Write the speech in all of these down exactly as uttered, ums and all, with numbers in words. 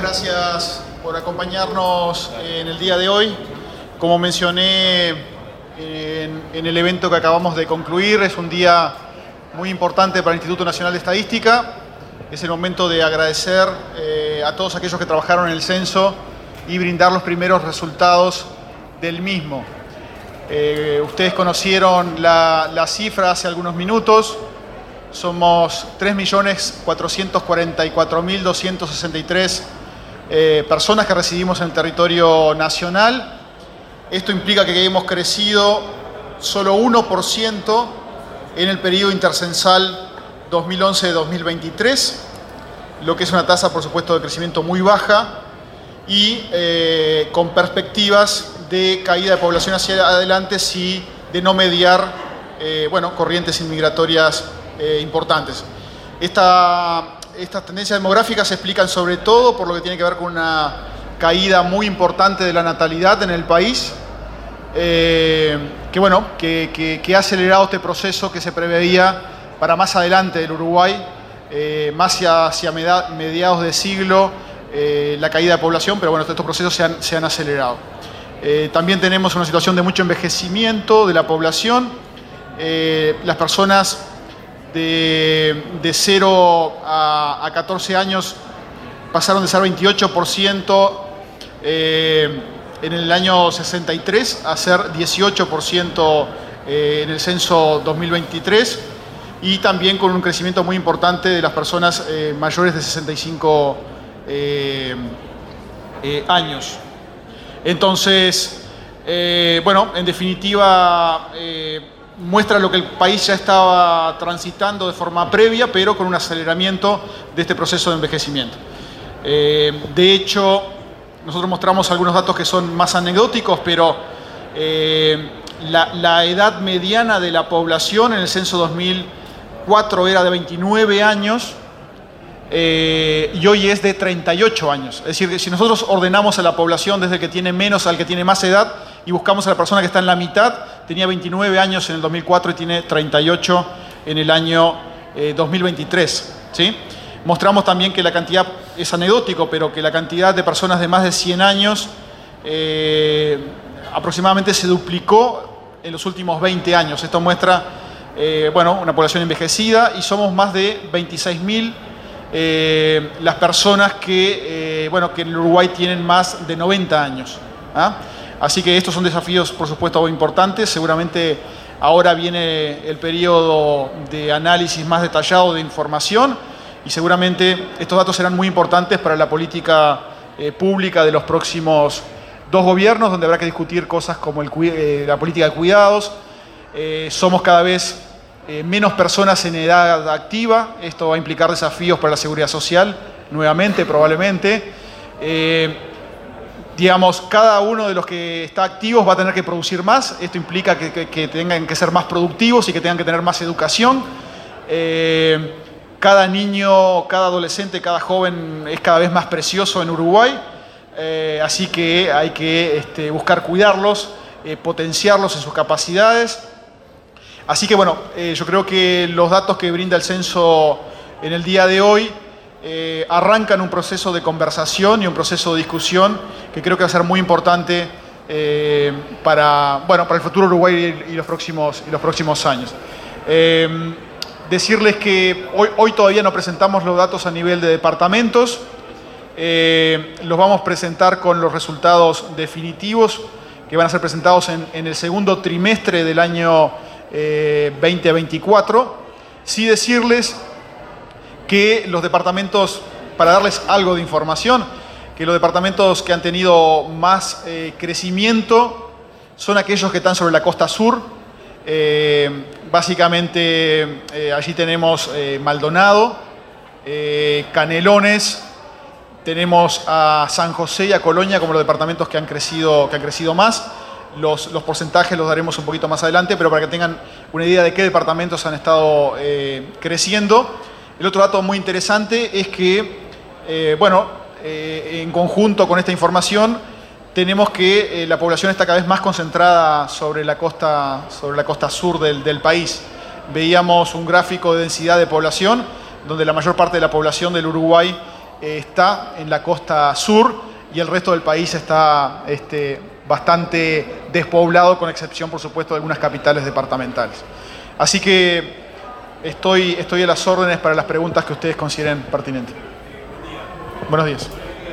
gracias por acompañarnos en el día de hoy. Como mencioné en, en el evento que acabamos de concluir, es un día muy importante para el Instituto Nacional de Estadística. Es el momento de agradecer eh, a todos aquellos que trabajaron en el censo y brindar los primeros resultados del mismo. Eh, ustedes conocieron la, la cifra hace algunos minutos. Somos tres millones cuatrocientos cuarenta y cuatro mil doscientas sesenta y tres eh, personas que residimos en el territorio nacional. Esto implica que hemos crecido solo uno por ciento en el periodo intercensal dos mil once a dos mil veintitrés, lo que es una tasa, por supuesto, de crecimiento muy baja y eh, con perspectivas de caída de población hacia adelante si de no mediar eh, bueno, corrientes inmigratorias eh, importantes. Esta, estas tendencias demográficas se explican sobre todo por lo que tiene que ver con una caída muy importante de la natalidad en el país, eh, que, bueno, que, que, que ha acelerado este proceso que se preveía para más adelante del Uruguay, eh, más hacia, hacia mediados de siglo, eh, la caída de población, pero bueno, estos procesos se han, se han acelerado. Eh, también tenemos una situación de mucho envejecimiento de la población. Eh, las personas de, de cero a, a catorce años pasaron de ser veintiocho por ciento eh, en el año sesenta y tres a ser dieciocho por ciento eh, en el censo dos mil veintitrés, y también con un crecimiento muy importante de las personas eh, mayores de sesenta y cinco eh, eh, años. Entonces, eh, bueno, en definitiva, eh, muestra lo que el país ya estaba transitando de forma previa, pero con un aceleramiento de este proceso de envejecimiento. Eh, de hecho, nosotros mostramos algunos datos que son más anecdóticos, pero eh, la, la edad mediana de la población en el censo dos mil cuatro era de veintinueve años, Eh, y hoy es de treinta y ocho años. Es decir, que si nosotros ordenamos a la población desde el que tiene menos al que tiene más edad y buscamos a la persona que está en la mitad, tenía veintinueve años en el dos mil cuatro y tiene treinta y ocho en el año eh, dos mil veintitrés. ¿Sí? Mostramos también que la cantidad, es anecdótico, pero que la cantidad de personas de más de cien años eh, aproximadamente se duplicó en los últimos veinte años. Esto muestra eh, bueno, una población envejecida, y somos más de veintiséis mil Eh, las personas que, eh, bueno, que en el Uruguay tienen más de noventa años. ¿Ah? Así que estos son desafíos, por supuesto, importantes. Seguramente ahora viene el periodo de análisis más detallado de información, y seguramente estos datos serán muy importantes para la política eh, pública de los próximos dos gobiernos, donde habrá que discutir cosas como el, eh, la política de cuidados. Eh, somos cada vez Eh, menos personas en edad activa. Esto va a implicar desafíos para la seguridad social, nuevamente, probablemente. Eh, digamos, cada uno de los que está activos va a tener que producir más. Esto implica que, que, que tengan que ser más productivos y que tengan que tener más educación. Eh, cada niño, cada adolescente, cada joven es cada vez más precioso en Uruguay. Eh, así que hay que este, buscar cuidarlos, eh, potenciarlos en sus capacidades. Así que bueno, eh, yo creo que los datos que brinda el censo en el día de hoy eh, arrancan un proceso de conversación y un proceso de discusión que creo que va a ser muy importante eh, para, bueno, para el futuro Uruguay y, y, los, próximos, y los próximos años. Eh, decirles que hoy, hoy todavía no presentamos los datos a nivel de departamentos. Eh, los vamos a presentar con los resultados definitivos que van a ser presentados en, en el segundo trimestre del año Eh, veinte veinticuatro. Sí decirles que los departamentos, para darles algo de información, que los departamentos que han tenido más eh, crecimiento son aquellos que están sobre la costa sur. Eh, básicamente eh, allí tenemos eh, Maldonado, eh, Canelones, tenemos a San José y a Colonia como los departamentos que han crecido, que han crecido más. Los, los porcentajes los daremos un poquito más adelante, pero para que tengan una idea de qué departamentos han estado eh, creciendo. El otro dato muy interesante es que, eh, bueno, eh, en conjunto con esta información, tenemos que eh, la población está cada vez más concentrada sobre la costa, sobre la costa sur del, del país. Veíamos un gráfico de densidad de población, donde la mayor parte de la población del Uruguay eh, está en la costa sur y el resto del país está este, bastante despoblado, con excepción, por supuesto, de algunas capitales departamentales. Así que estoy, estoy a las órdenes para las preguntas que ustedes consideren pertinentes. Buenos días.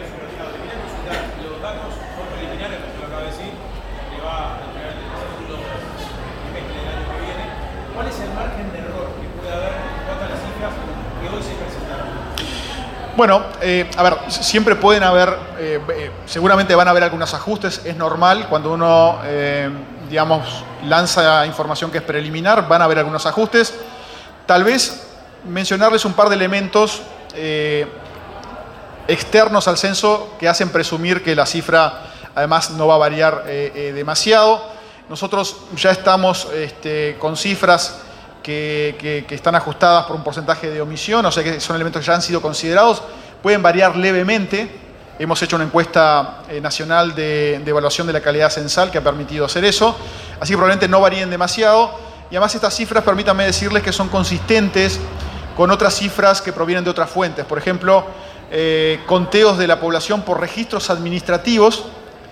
¿Cuál es el margen de error que puede haber en cuanto a las cifras que hoy se presentaron? Bueno, eh, a ver, siempre pueden haber, eh, eh, seguramente van a haber algunos ajustes, es normal, cuando uno, eh, digamos, lanza información que es preliminar, van a haber algunos ajustes. Tal vez mencionarles un par de elementos eh, externos al censo que hacen presumir que la cifra, además, no va a variar eh, eh, demasiado. Nosotros ya estamos este, con cifras que, que, que están ajustadas por un porcentaje de omisión, o sea que son elementos que ya han sido considerados, pueden variar levemente. Hemos hecho una encuesta eh, nacional de, de evaluación de la calidad censal que ha permitido hacer eso, así que probablemente no varíen demasiado. Y además estas cifras, permítanme decirles que son consistentes con otras cifras que provienen de otras fuentes. Por ejemplo, eh, conteos de la población por registros administrativos,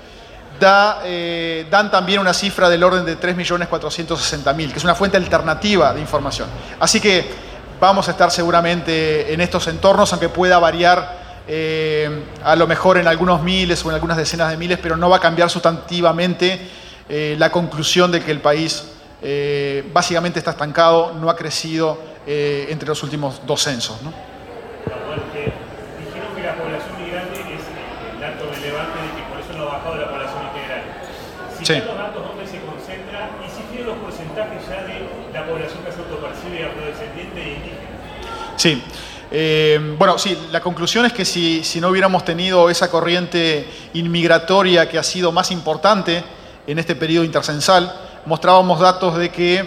Da, eh, dan también una cifra del orden de tres millones cuatrocientos sesenta mil, que es una fuente alternativa de información. Así que vamos a estar seguramente en estos entornos, aunque pueda variar eh, a lo mejor en algunos miles o en algunas decenas de miles, pero no va a cambiar sustantivamente eh, la conclusión de que el país eh, básicamente está estancado, no ha crecido eh, entre los últimos dos censos, ¿no? Porque dijeron que la población migrante es el dato relevante de que por eso no ha bajado la población integral. Si Sí. están los datos, ¿dónde se concentra? Y si tienen los porcentajes ya de la población que se autopercibe afrodescendiente e indígena. Sí. Eh, bueno, sí, la conclusión es que si, si no hubiéramos tenido esa corriente inmigratoria que ha sido más importante en este periodo intercensal, mostrábamos datos de que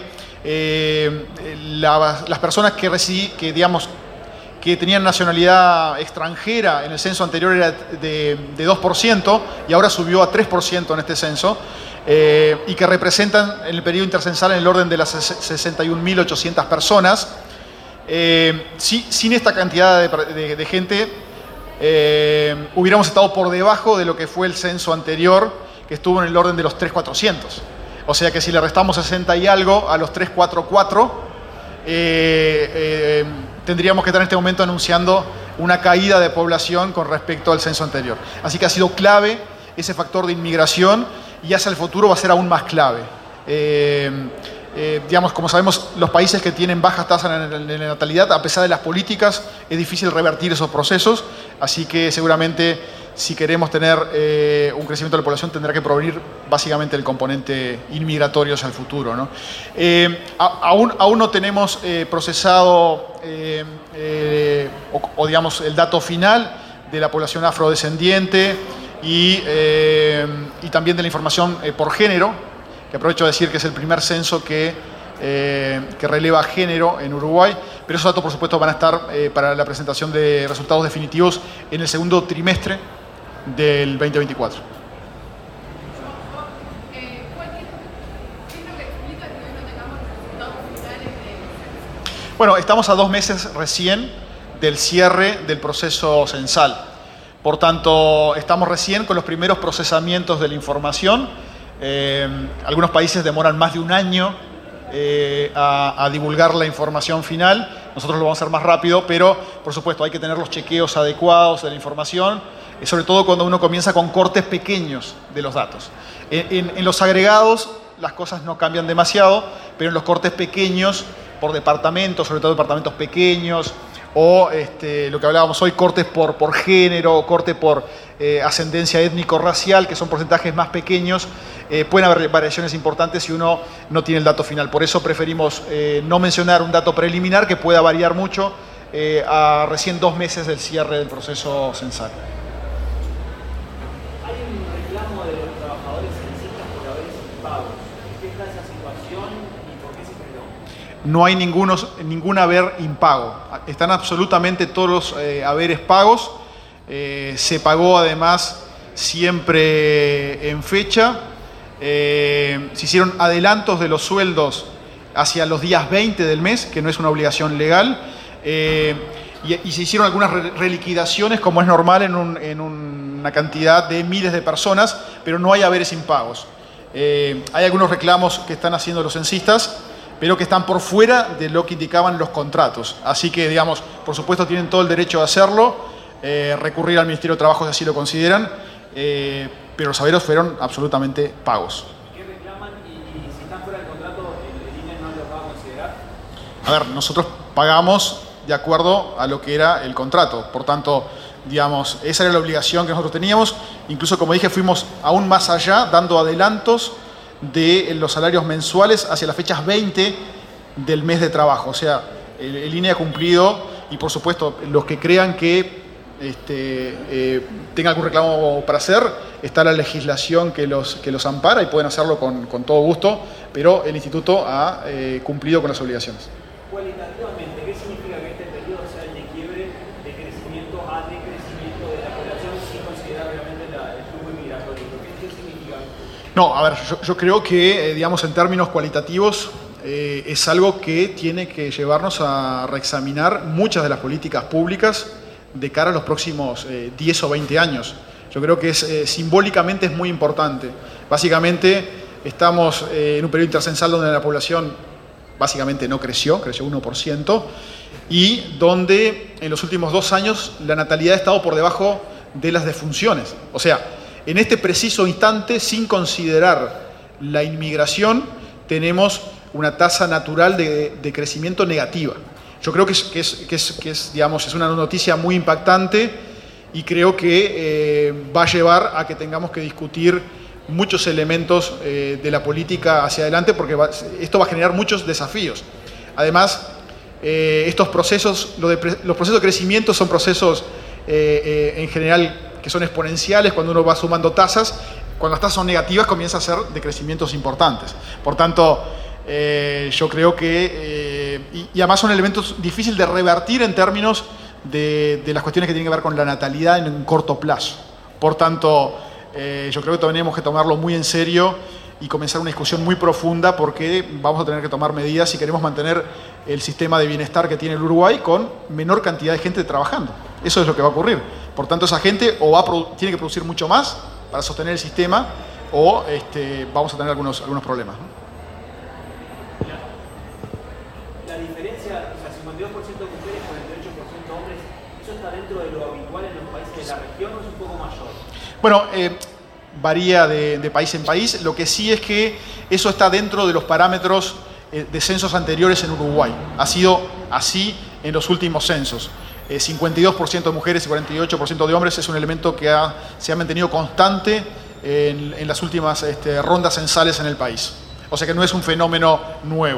eh, la, las personas que, residí, que, digamos, que tenían nacionalidad extranjera en el censo anterior era de, de dos por ciento y ahora subió a tres por ciento en este censo, eh, y que representan en el periodo intercensal en el orden de las sesenta y un mil ochocientas personas. Eh, si, sin esta cantidad de, de, de gente eh, hubiéramos estado por debajo de lo que fue el censo anterior, que estuvo en el orden de los tres mil cuatrocientos. O sea que si le restamos sesenta y algo a los trescientos cuarenta y cuatro, eh, eh, tendríamos que estar en este momento anunciando una caída de población con respecto al censo anterior. Así que ha sido clave ese factor de inmigración y hacia el futuro va a ser aún más clave. Eh, Eh, digamos, como sabemos, los países que tienen bajas tasas de natalidad, a pesar de las políticas, es difícil revertir esos procesos, así que seguramente si queremos tener eh, un crecimiento de la población tendrá que provenir básicamente el componente inmigratorio hacia el futuro, ¿no? Eh, a, aún, aún no tenemos eh, procesado eh, eh, o, o digamos el dato final de la población afrodescendiente y, eh, y también de la información eh, por género, que aprovecho de decir que es el primer censo que, eh, que releva género en Uruguay, pero esos datos por supuesto van a estar eh, para la presentación de resultados definitivos en el segundo trimestre del veinte veinticuatro. Bueno, estamos a dos meses recién del cierre del proceso censal. Por tanto, estamos recién con los primeros procesamientos de la información. Eh, algunos países demoran más de un año eh, a, a divulgar la información final. Nosotros lo vamos a hacer más rápido, pero por supuesto hay que tener los chequeos adecuados de la información, eh, sobre todo cuando uno comienza con cortes pequeños de los datos. En, en, en los agregados las cosas no cambian demasiado, pero en los cortes pequeños, por departamentos, sobre todo departamentos pequeños, o este, lo que hablábamos hoy, cortes por, por género, o corte por eh, ascendencia étnico-racial, que son porcentajes más pequeños, eh, pueden haber variaciones importantes si uno no tiene el dato final. Por eso preferimos eh, no mencionar un dato preliminar que pueda variar mucho eh, a recién dos meses del cierre del proceso censal. Hay un reclamo de los trabajadores censistas por haberes impagos. ¿Qué está esa situación y por qué se generó? No hay ningunos, ningún haber impago. Están absolutamente todos los eh, haberes pagos. Eh, se pagó además siempre en fecha. Eh, se hicieron adelantos de los sueldos hacia los días veinte del mes, que no es una obligación legal. Eh, y, y se hicieron algunas re reliquidaciones, como es normal en, un, en una cantidad de miles de personas, pero no hay haberes impagos. Eh, hay algunos reclamos que están haciendo los censistas, pero que están por fuera de lo que indicaban los contratos. Así que, digamos, por supuesto tienen todo el derecho de hacerlo, eh, recurrir al Ministerio de Trabajo si así lo consideran, eh, pero los haberes fueron absolutamente pagos. ¿Qué reclaman y, y si están fuera del contrato, el, el I N E no lo va a considerar? A ver, nosotros pagamos de acuerdo a lo que era el contrato. Por tanto, digamos, esa era la obligación que nosotros teníamos. Incluso, como dije, fuimos aún más allá, dando adelantos de los salarios mensuales hacia las fechas veinte del mes de trabajo. O sea, el, el I N E ha cumplido y, por supuesto, los que crean que este, eh, tengan algún reclamo para hacer, está la legislación que los, que los ampara y pueden hacerlo con, con todo gusto, pero el Instituto ha eh, cumplido con las obligaciones. Cualitativamente, ¿qué significa que este periodo sea el de quiebre de crecimiento a decrecimiento de la población sin considerar realmente la, el flujo migratorio? ¿Qué, qué significa? No, a ver, yo, yo creo que, eh, digamos, en términos cualitativos, eh, es algo que tiene que llevarnos a reexaminar muchas de las políticas públicas de cara a los próximos eh, diez o veinte años. Yo creo que es, eh, simbólicamente es muy importante. Básicamente, estamos eh, en un periodo intercensal donde la población básicamente no creció, creció uno por ciento, y donde en los últimos dos años la natalidad ha estado por debajo de las defunciones. O sea, en este preciso instante, sin considerar la inmigración, tenemos una tasa natural de, de crecimiento negativa. Yo creo que es, que es, que es, que es, digamos, es una noticia muy impactante y creo que eh, va a llevar a que tengamos que discutir muchos elementos eh, de la política hacia adelante, porque va, esto va a generar muchos desafíos. Además, eh, estos procesos, lo de, los procesos de crecimiento son procesos eh, eh, en general que son exponenciales cuando uno va sumando tasas. Cuando las tasas son negativas comienza a ser de crecimientos importantes. Por tanto, eh, yo creo que, eh, y, y además son elementos difíciles de revertir en términos de, de las cuestiones que tienen que ver con la natalidad en un corto plazo. Por tanto, Eh, yo creo que tenemos que tomarlo muy en serio y comenzar una discusión muy profunda, porque vamos a tener que tomar medidas si queremos mantener el sistema de bienestar que tiene el Uruguay con menor cantidad de gente trabajando. Eso es lo que va a ocurrir. Por tanto, esa gente o va a tiene que producir mucho más para sostener el sistema o este, vamos a tener algunos, algunos problemas, ¿no? La diferencia, o sea, cincuenta y dos por ciento de mujeres, cuarenta y ocho por ciento de hombres, ¿eso está dentro de lo habitual en los países de la región o es un poco mayor? Bueno, eh, varía de, de país en país. Lo que sí es que eso está dentro de los parámetros eh, de censos anteriores en Uruguay. Ha sido así en los últimos censos. Eh, cincuenta y dos por ciento de mujeres y cuarenta y ocho por ciento de hombres es un elemento que ha, se ha mantenido constante en, en las últimas este, rondas censales en el país. O sea que no es un fenómeno nuevo.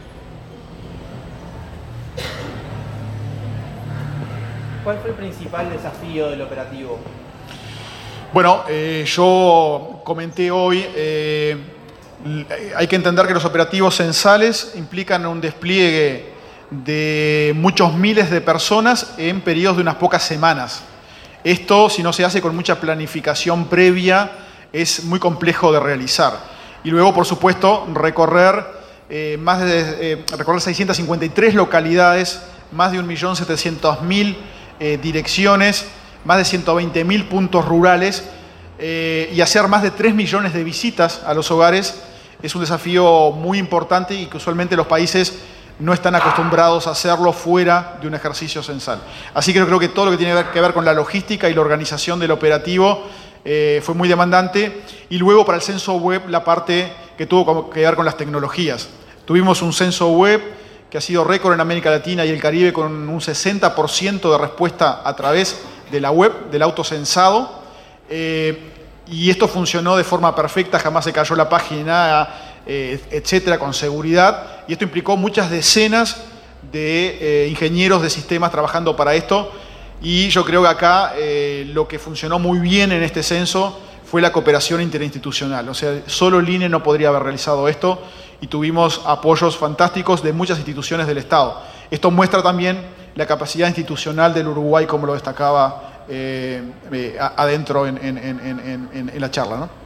¿Cuál fue el principal desafío del operativo? Bueno, eh, yo comenté hoy, eh, hay que entender que los operativos censales implican un despliegue de muchos miles de personas en periodos de unas pocas semanas. Esto, si no se hace con mucha planificación previa, es muy complejo de realizar. Y luego, por supuesto, recorrer, eh, más de, eh, recorrer seiscientas cincuenta y tres localidades, más de un millón setecientos mil eh, direcciones, más de ciento veinte mil puntos rurales eh, y hacer más de tres millones de visitas a los hogares es un desafío muy importante y que usualmente los países no están acostumbrados a hacerlo fuera de un ejercicio censal. Así que yo creo que todo lo que tiene que ver con la logística y la organización del operativo eh, fue muy demandante. Y luego para el censo web la parte que tuvo que ver con las tecnologías. Tuvimos un censo web que ha sido récord en América Latina y el Caribe con un sesenta por ciento de respuesta a través de la web, del autocensado, eh, y esto funcionó de forma perfecta, jamás se cayó la página, eh, etcétera, con seguridad, y esto implicó muchas decenas de eh, ingenieros de sistemas trabajando para esto, y yo creo que acá eh, lo que funcionó muy bien en este censo fue la cooperación interinstitucional, o sea, solo el I N E no podría haber realizado esto, y tuvimos apoyos fantásticos de muchas instituciones del Estado. Esto muestra también la capacidad institucional del Uruguay, como lo destacaba eh, eh, adentro en, en, en, en, en la charla, ¿no?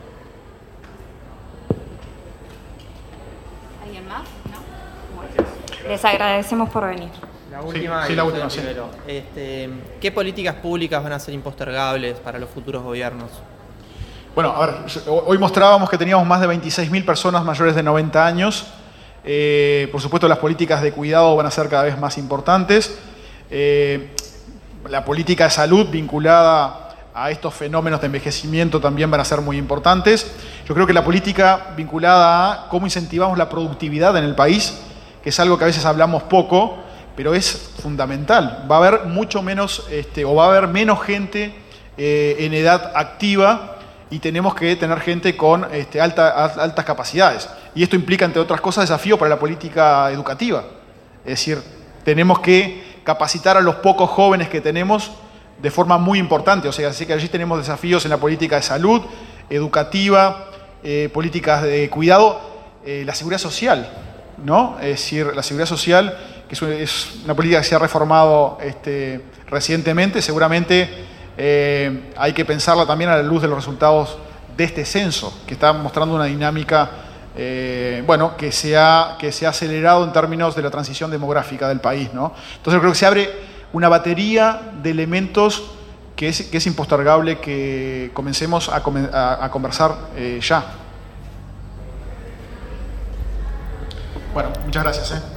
¿Alguien más? ¿No? Bueno. Les agradecemos por venir. La última, sí, y la yo última, sí. primero. Este, ¿Qué políticas públicas van a ser impostergables para los futuros gobiernos? Bueno, a ver, hoy mostrábamos que teníamos más de veintiséis mil personas mayores de noventa años. Eh, por supuesto, las políticas de cuidado van a ser cada vez más importantes. Eh, la política de salud vinculada a estos fenómenos de envejecimiento también van a ser muy importantes. Yo creo que la política vinculada a cómo incentivamos la productividad en el país, que es algo que a veces hablamos poco, pero es fundamental. Va a haber mucho menos, este, o va a haber menos gente eh, en edad activa y tenemos que tener gente con este, alta, altas capacidades. Y esto implica, entre otras cosas, desafíos para la política educativa. Es decir, tenemos que capacitar a los pocos jóvenes que tenemos de forma muy importante. O sea, así que allí tenemos desafíos en la política de salud, educativa, eh, políticas de cuidado, eh, la seguridad social, ¿no? Es decir, la seguridad social, que es una, es una política que se ha reformado este, recientemente, seguramente eh, hay que pensarla también a la luz de los resultados de este censo, que está mostrando una dinámica eh, bueno, que se, ha, que se ha acelerado en términos de la transición demográfica del país, ¿no? Entonces creo que se abre una batería de elementos que es, que es impostergable que comencemos a, a, a conversar eh, ya. Bueno, muchas gracias. ¿eh?